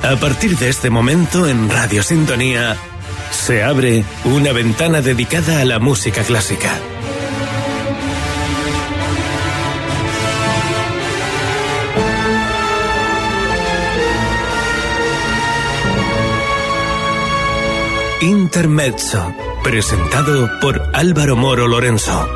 A partir de este momento en Radio Sintonía se abre una ventana dedicada a la música clásica. Intermezzo, presentado por Álvaro Moro Lorenzo.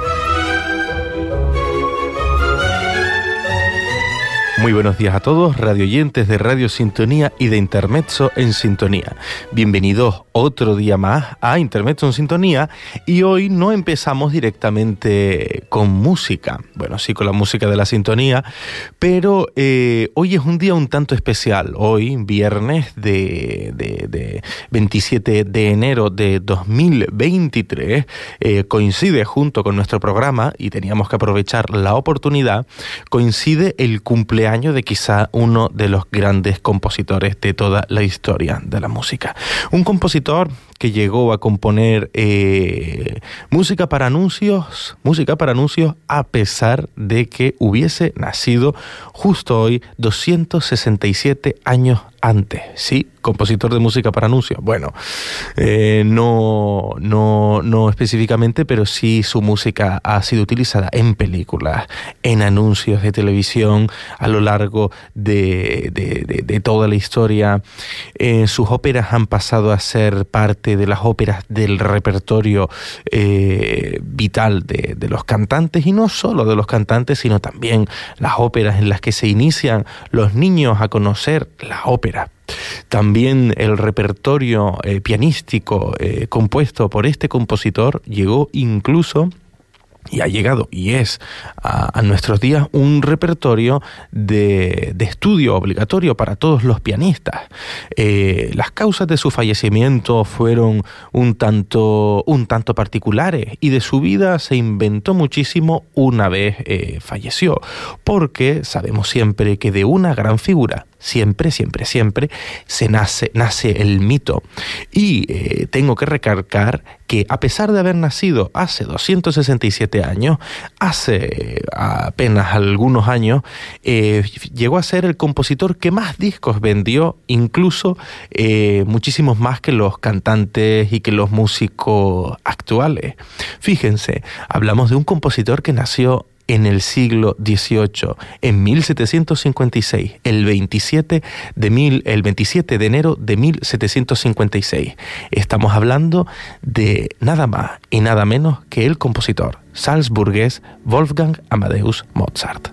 Muy buenos días a todos, radioyentes de Radio Sintonía y de Intermezzo en Sintonía. Bienvenidos otro día más a Intermezzo en Sintonía, y hoy no empezamos directamente con música. Bueno, sí, con la música de la sintonía, pero hoy es un día un tanto especial. Hoy, viernes de 27 de enero de 2023, coincide junto con nuestro programa, y teníamos que aprovechar la oportunidad, coincide el cumpleaños de quizá uno de los grandes compositores de toda la historia de la música. Un compositor que llegó a componer música para anuncios a pesar de que hubiese nacido justo hoy 267 años antes. Sí, compositor de música para anuncios. Bueno, no específicamente, pero sí su música ha sido utilizada en películas, en anuncios de televisión a lo largo de toda la historia. Sus óperas han pasado a ser parte de las óperas del repertorio vital de los cantantes, y no solo de los cantantes, sino también las óperas en las que se inician los niños a conocer la ópera. También el repertorio pianístico compuesto por este compositor llegó incluso, y ha llegado y es a nuestros días, un repertorio de estudio obligatorio para todos los pianistas. Las causas de su fallecimiento fueron un tanto particulares, y de su vida se inventó muchísimo una vez falleció, porque sabemos siempre que de una gran figura siempre se nace el mito. Y tengo que recalcar que, a pesar de haber nacido hace 267 años, hace apenas algunos años, llegó a ser el compositor que más discos vendió, incluso muchísimos más que los cantantes y que los músicos actuales. Fíjense, hablamos de un compositor que nació en el siglo XVIII, en 1756, el 27 de enero de 1756. Estamos hablando de nada más y nada menos que el compositor salzburgués Wolfgang Amadeus Mozart.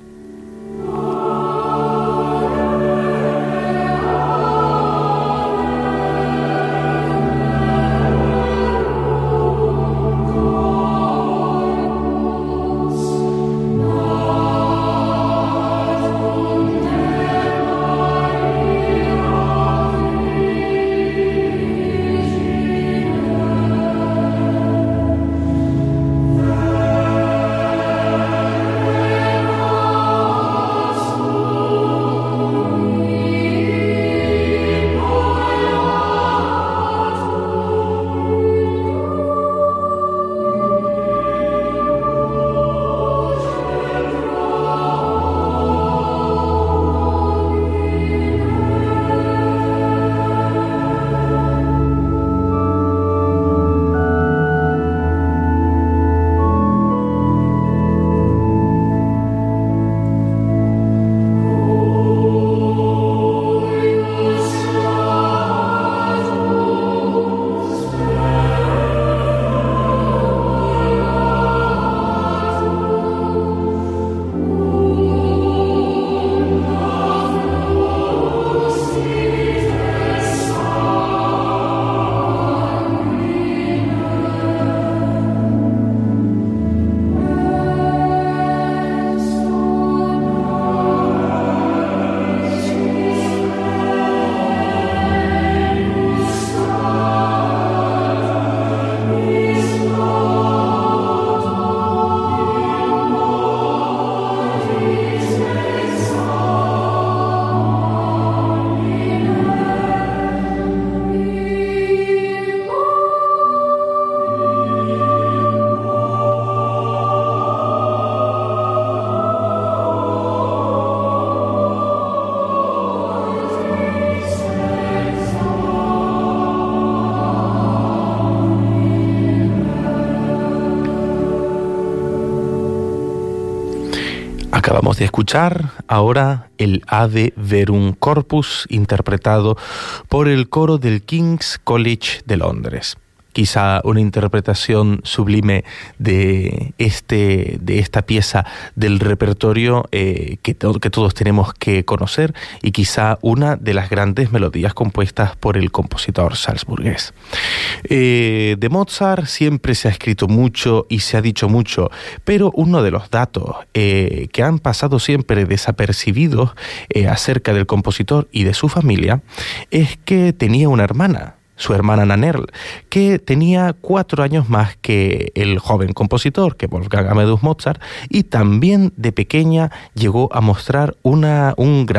Acabamos de escuchar ahora el Ave Verum Corpus, interpretado por el coro del King's College de Londres. Quizá una interpretación sublime de esta pieza del repertorio que todos tenemos que conocer, y quizá una de las grandes melodías compuestas por el compositor salzburgués. De Mozart siempre se ha escrito mucho y se ha dicho mucho, pero uno de los datos que han pasado siempre desapercibidos acerca del compositor y de su familia es que tenía una hermana, su hermana Nannerl, que tenía 4 años más que el joven compositor, que Wolfgang Amadeus Mozart, y también de pequeña llegó a mostrar unas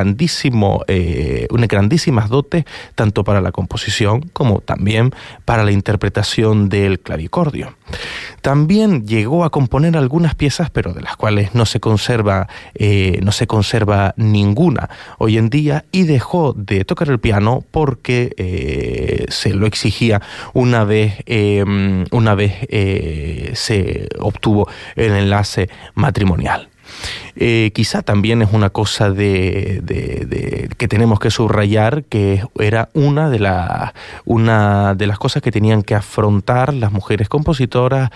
grandísimas dotes, tanto para la composición como también para la interpretación del clavicordio. También llegó a componer algunas piezas, pero de las cuales no se conserva ninguna hoy en día, y dejó de tocar el piano porque se lo exigía una vez se obtuvo el enlace matrimonial. Quizá también es una cosa que tenemos que subrayar, que era una de las cosas que tenían que afrontar las mujeres compositoras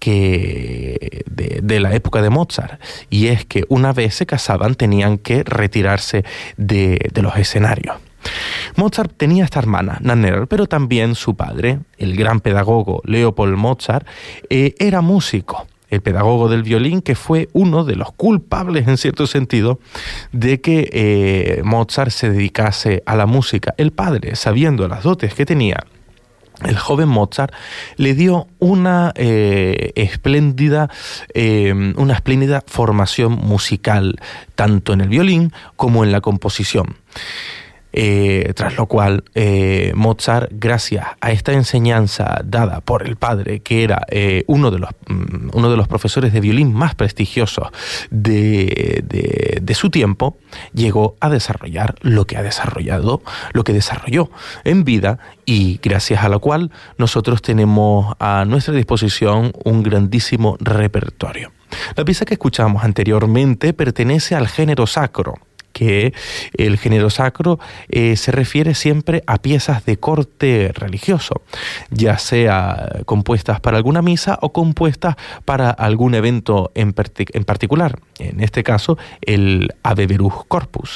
de la época de Mozart, y es que una vez se casaban tenían que retirarse de los escenarios. Mozart tenía esta hermana, Nannerl, pero también su padre, el gran pedagogo Leopold Mozart, era músico. El pedagogo del violín, que fue uno de los culpables, en cierto sentido, de que Mozart se dedicase a la música. El padre, sabiendo las dotes que tenía el joven Mozart, le dio una espléndida formación musical, tanto en el violín como en la composición. Tras lo cual Mozart, gracias a esta enseñanza dada por el padre, que era uno de los profesores de violín más prestigiosos de su tiempo, llegó a desarrollar lo que desarrolló en vida, y gracias a lo cual nosotros tenemos a nuestra disposición un grandísimo repertorio. La pieza que escuchamos anteriormente pertenece al género sacro, que el género sacro se refiere siempre a piezas de corte religioso, ya sea compuestas para alguna misa o compuestas para algún evento en particular, en este caso el Ave Verum Corpus.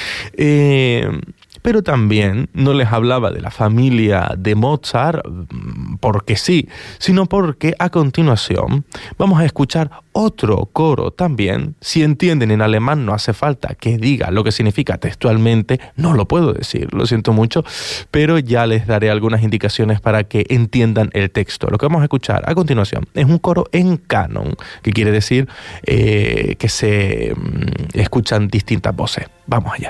Pero también no les hablaba de la familia de Mozart porque sí, sino porque a continuación vamos a escuchar otro coro también. Si entienden en alemán, no hace falta que diga lo que significa textualmente, no lo puedo decir, lo siento mucho, pero ya les daré algunas indicaciones para que entiendan el texto. Lo que vamos a escuchar a continuación es un coro en canon, que quiere decir que se escuchan distintas voces. Vamos allá.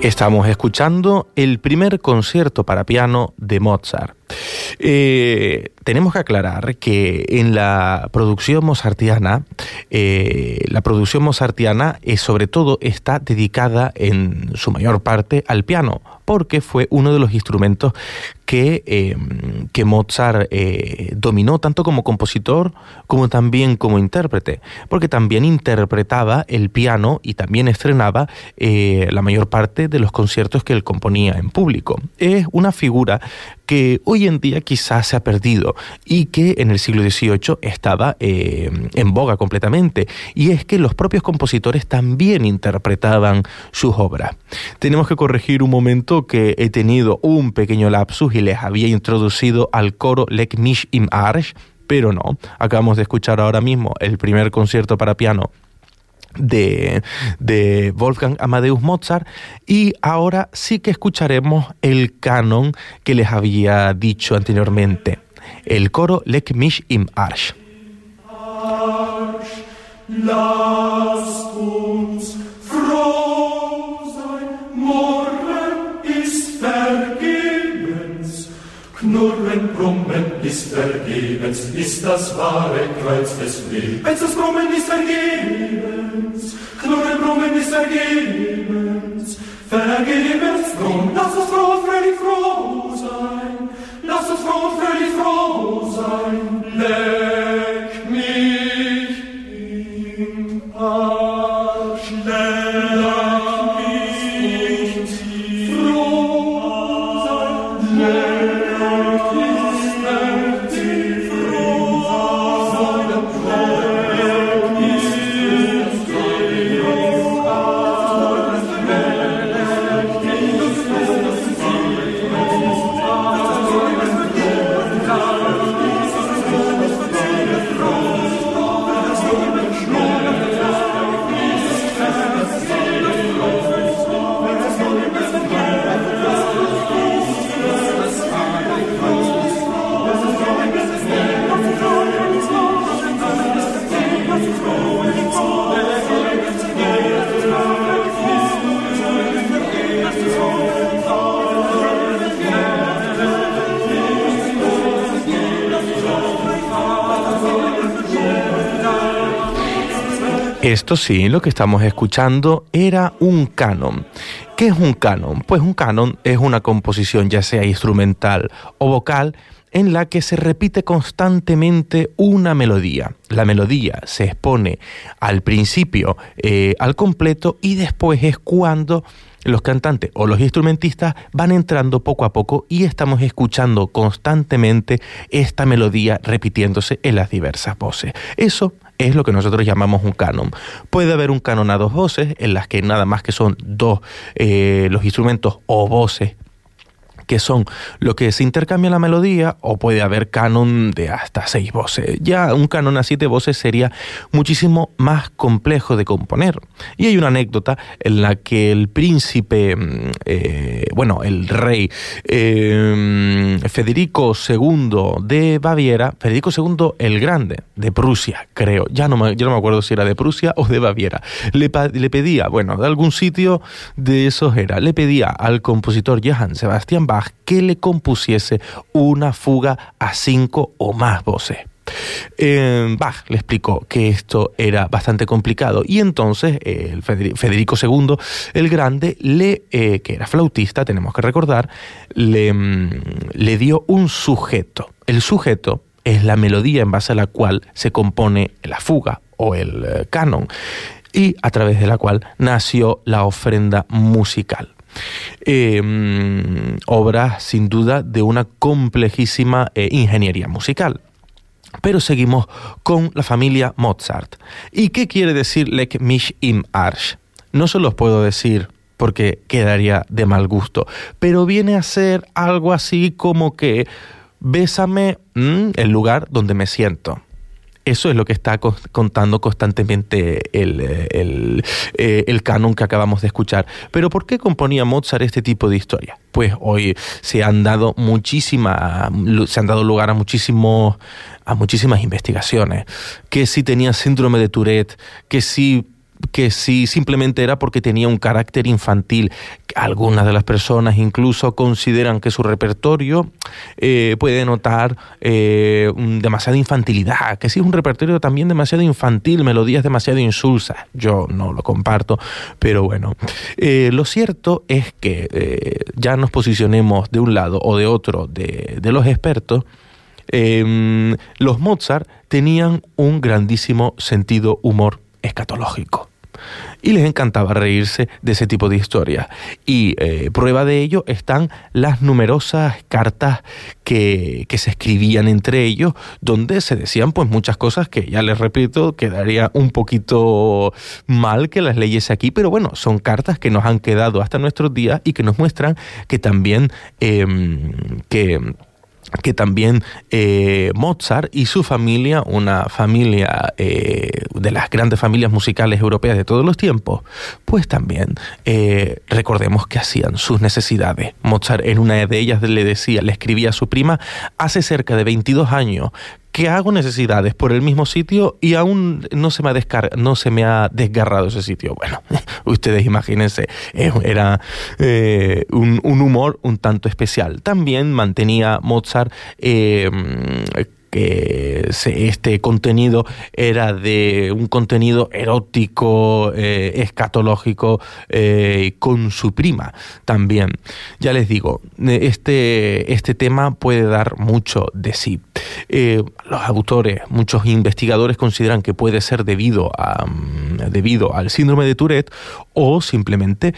Estamos escuchando el primer concierto para piano de Mozart. Tenemos que aclarar que en la producción mozartiana, sobre todo está dedicada en su mayor parte al piano, porque fue uno de los instrumentos que Mozart dominó tanto como compositor como también como intérprete, porque también interpretaba el piano y también estrenaba la mayor parte de los conciertos que él componía en público. Es una figura que hoy en día quizás se ha perdido y que en el siglo XVIII estaba en boga completamente, y es que los propios compositores también interpretaban sus obras. Tenemos que corregir un momento que he tenido un pequeño lapsus y les había introducido al coro Leg mich im Arsch, pero no, acabamos de escuchar ahora mismo el primer concierto para piano de Wolfgang Amadeus Mozart, y ahora sí que escucharemos el canon que les había dicho anteriormente, el coro Leg mich im Arsch. Lasst uns froh sein, morgen ist vergebens, knurren, brummen ist vergebens, ist das wahre Kreuz des Lebens. Das Brummen ist vergebens, knurren, brummen ist vergebens, vergebens, drum, lasst uns froh, fröhlich froh sein, lasst uns froh, fröhlich froh sein, leck mich im Arsch, leck mich froh sein, leck mich froh sein, leck Esto sí, lo que estamos escuchando era un canon. ¿Qué es un canon? Pues un canon es una composición, ya sea instrumental o vocal, en la que se repite constantemente una melodía. La melodía se expone al principio, al completo, y después es cuando los cantantes o los instrumentistas van entrando poco a poco y estamos escuchando constantemente esta melodía repitiéndose en las diversas voces. Eso es lo que nosotros llamamos un canon. Puede haber un canon a dos voces, en las que nada más que son dos los instrumentos o voces que son lo que se intercambia la melodía, o puede haber canon de hasta 6 voces. Ya un canon a 7 voces sería muchísimo más complejo de componer. Y hay una anécdota en la que el príncipe, el rey Federico II de Baviera, Federico II el Grande, de Prusia, creo, yo no me acuerdo si era de Prusia o de Baviera, le pedía, de algún sitio de esos era, le pedía al compositor Johann Sebastian Bach que le compusiese una fuga a 5 o más voces. Bach le explicó que esto era bastante complicado, y entonces el Federico II el Grande, que era flautista, tenemos que recordar, le dio un sujeto. El sujeto es la melodía en base a la cual se compone la fuga o el canon, y a través de la cual nació la ofrenda musical. Obra sin duda de una complejísima ingeniería musical. Pero seguimos con la familia Mozart. ¿Y qué quiere decir Leg mich im Arsch? No se los puedo decir porque quedaría de mal gusto, pero viene a ser algo así como que bésame el lugar donde me siento. Eso es lo que está contando constantemente el canon que acabamos de escuchar. Pero ¿por qué componía Mozart este tipo de historia? Pues hoy se han dado lugar a muchísimas investigaciones. Que si tenía síndrome de Tourette, que si que si simplemente era porque tenía un carácter infantil. Algunas de las personas incluso consideran que su repertorio puede notar demasiada infantilidad, que sí es un repertorio también demasiado infantil, melodías demasiado insulsas. Yo no lo comparto, pero bueno. Lo cierto es que ya nos posicionemos de un lado o de otro de los expertos. Los Mozart tenían un grandísimo sentido humor escatológico y les encantaba reírse de ese tipo de historias, y prueba de ello están las numerosas cartas que se escribían entre ellos, donde se decían pues muchas cosas que, ya les repito, quedaría un poquito mal que las leyese aquí, pero bueno, son cartas que nos han quedado hasta nuestros días y que nos muestran que también Mozart y su familia, una familia de las grandes familias musicales europeas de todos los tiempos, pues también recordemos que hacían sus necesidades. Mozart en una de ellas le escribía a su prima: hace cerca de 22 años que hago necesidades por el mismo sitio y aún no se me ha desgarrado ese sitio. Bueno, ustedes imagínense, era un humor un tanto especial. También mantenía Mozart que este contenido era de un contenido erótico, escatológico, con su prima también. Ya les digo, este tema puede dar mucho de sí. Los autores, muchos investigadores consideran que puede ser debido al síndrome de Tourette, o simplemente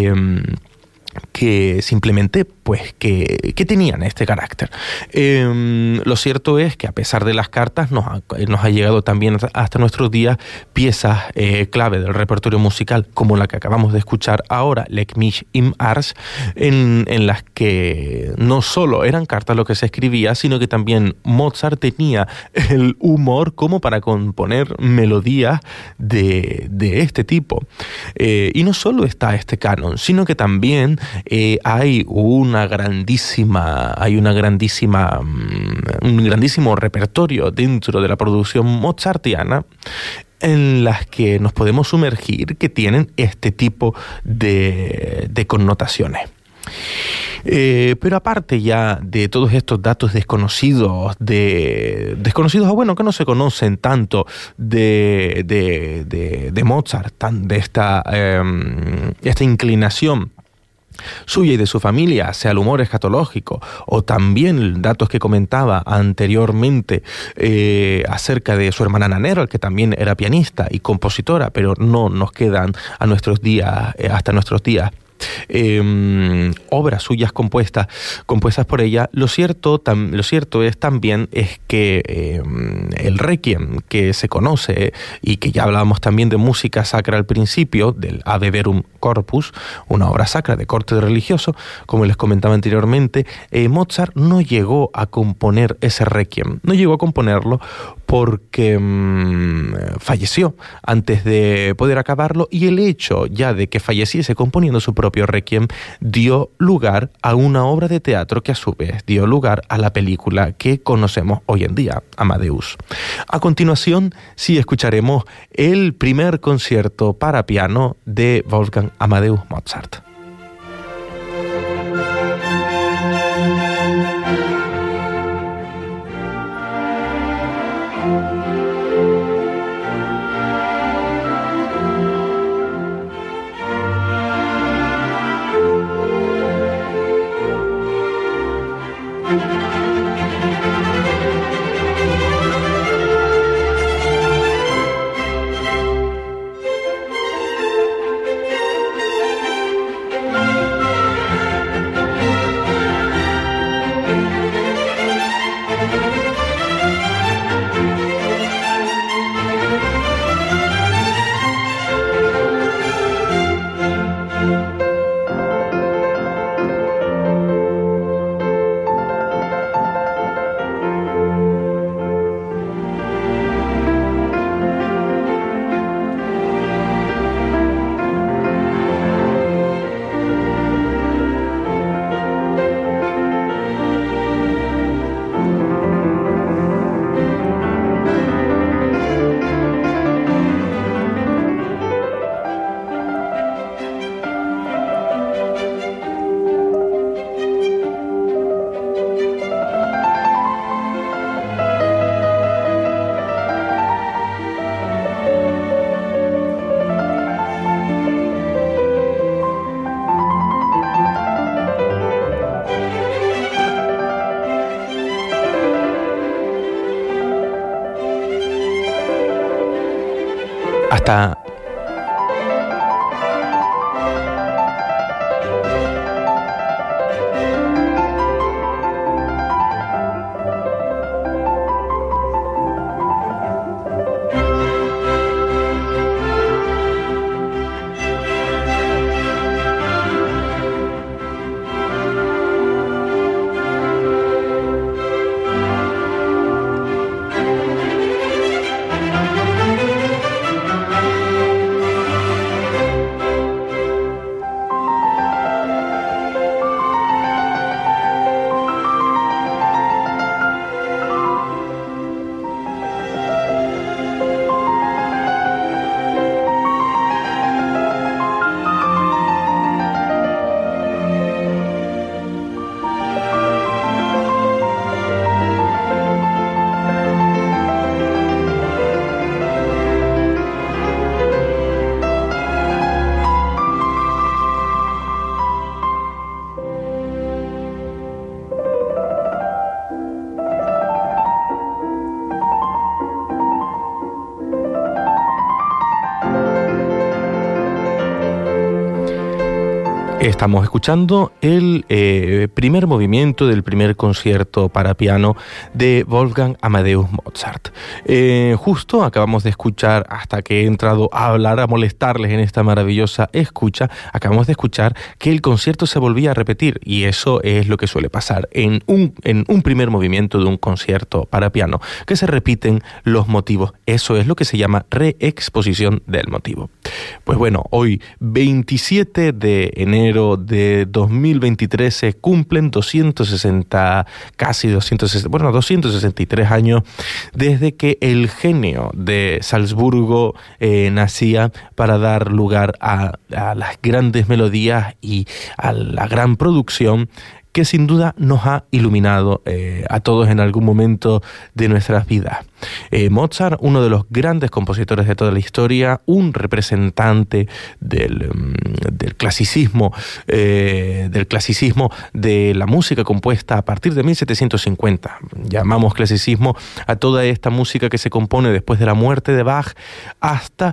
que tenían este carácter. Lo cierto es que a pesar de las cartas nos ha llegado también hasta nuestros días piezas clave del repertorio musical, como la que acabamos de escuchar ahora, Leg mich im Arsch, en las que no solo eran cartas lo que se escribía, sino que también Mozart tenía el humor como para componer melodías de este tipo. Y no solo está este canon, sino que también hay un grandísimo repertorio dentro de la producción mozartiana en las que nos podemos sumergir, que tienen este tipo de connotaciones. Pero aparte ya de todos estos datos desconocidos o bueno, que no se conocen tanto de Mozart, de esta inclinación suya y de su familia hacia el humor escatológico, o también datos que comentaba anteriormente acerca de su hermana Nannerl, que también era pianista y compositora, pero no nos quedan a nuestros días, hasta nuestros días, obras suyas compuestas por ella. Lo cierto es también que el Requiem que se conoce, y que ya hablábamos también de música sacra al principio, del Ave Verum Corpus, una obra sacra de corte religioso, como les comentaba anteriormente, Mozart no llegó a componer ese Requiem, no llegó a componerlo porque falleció antes de poder acabarlo, y el hecho ya de que falleciese componiendo su propio Requiem dio lugar a una obra de teatro que a su vez dio lugar a la película que conocemos hoy en día, Amadeus. A continuación, sí escucharemos el primer concierto para piano de Wolfgang Amadeus Mozart. Está Estamos escuchando el primer movimiento del primer concierto para piano de Wolfgang Amadeus Mozart. Justo acabamos de escuchar, hasta que he entrado a hablar, a molestarles en esta maravillosa escucha, acabamos de escuchar que el concierto se volvía a repetir, y eso es lo que suele pasar en un primer movimiento de un concierto para piano, que se repiten los motivos. Eso es lo que se llama reexposición del motivo. Pues bueno, hoy 27 de enero de 2023 se cumplen 263 años desde que el genio de Salzburgo nacía para dar lugar a las grandes melodías y a la gran producción que sin duda nos ha iluminado a todos en algún momento de nuestras vidas. Mozart, uno de los grandes compositores de toda la historia, un representante del clasicismo de la música compuesta a partir de 1750. Llamamos clasicismo a toda esta música que se compone después de la muerte de Bach hasta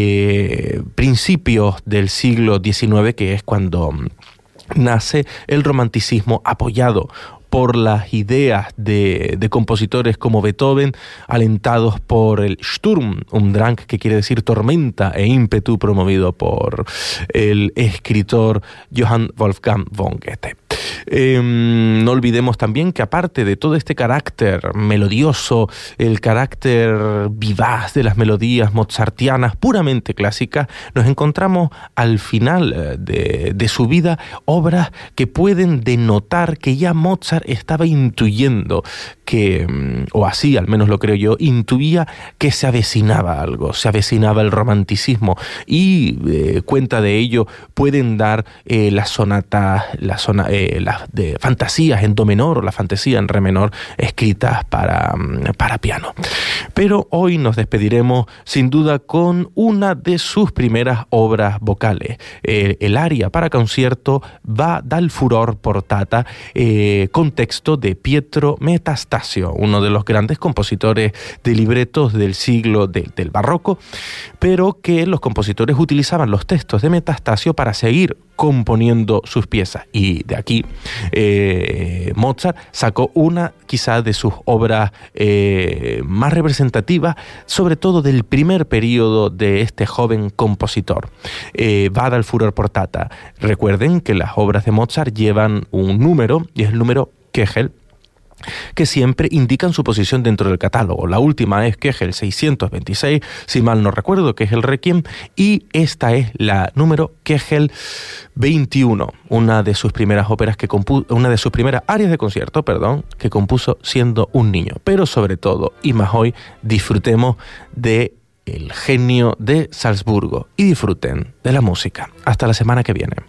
principios del siglo XIX, que es cuando nace el romanticismo, apoyado por las ideas de compositores como Beethoven, alentados por el Sturm-und-Drang, que quiere decir tormenta e ímpetu, promovido por el escritor Johann Wolfgang von Goethe. No olvidemos también que, aparte de todo este carácter melodioso, el carácter vivaz de las melodías mozartianas puramente clásicas, nos encontramos al final de su vida obras que pueden denotar que ya Mozart estaba intuyendo que, o así al menos lo creo yo, intuía que se avecinaba algo, se avecinaba el romanticismo, y cuenta de ello pueden dar las sonatas, las de fantasías en do menor o la fantasía en re menor escritas para piano. Pero hoy nos despediremos sin duda con una de sus primeras obras vocales, el aria para concierto Va dal furor portata, con texto de Pietro Metastasio, uno de los grandes compositores de libretos del siglo del barroco, pero que los compositores utilizaban los textos de Metastasio para seguir componiendo sus piezas, y de aquí Mozart sacó una quizá de sus obras más representativas, sobre todo del primer periodo de este joven compositor. Va dal furor portata. Recuerden que las obras de Mozart llevan un número, y es el número Kegel, que siempre indican su posición dentro del catálogo. La última es Kegel 626, si mal no recuerdo, que es el Requiem, y esta es la número Kegel 21, una de sus primeras óperas que compuso, una de sus primeras arias de concierto, que compuso siendo un niño. Pero sobre todo, y más hoy, disfrutemos de el genio de Salzburgo y disfruten de la música. Hasta la semana que viene.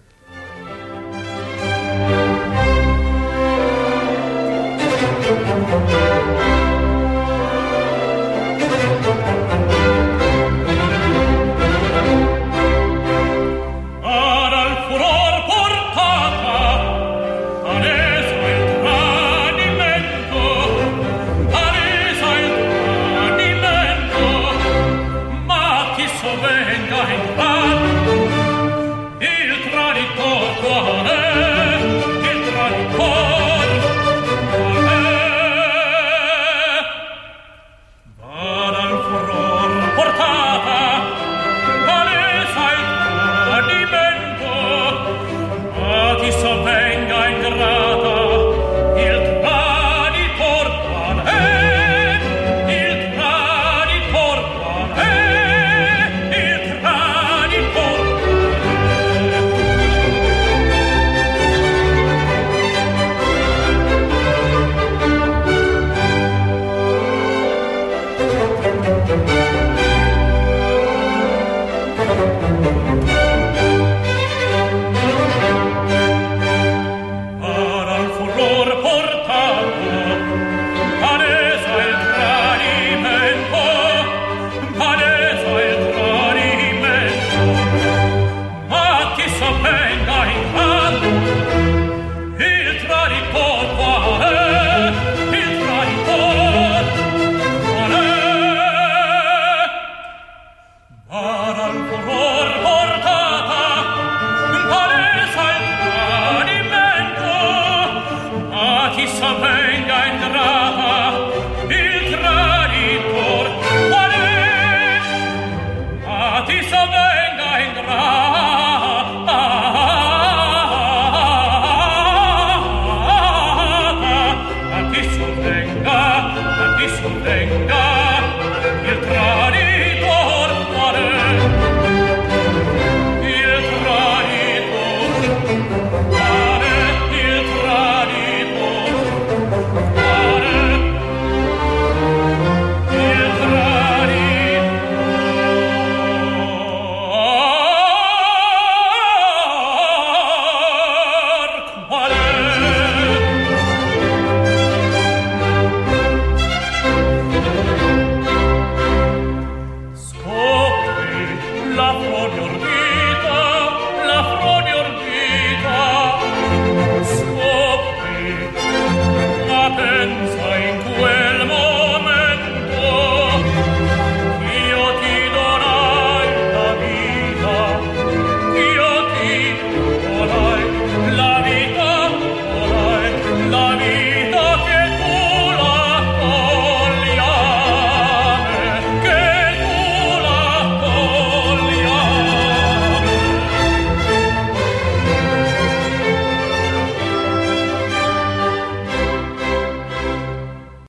So venga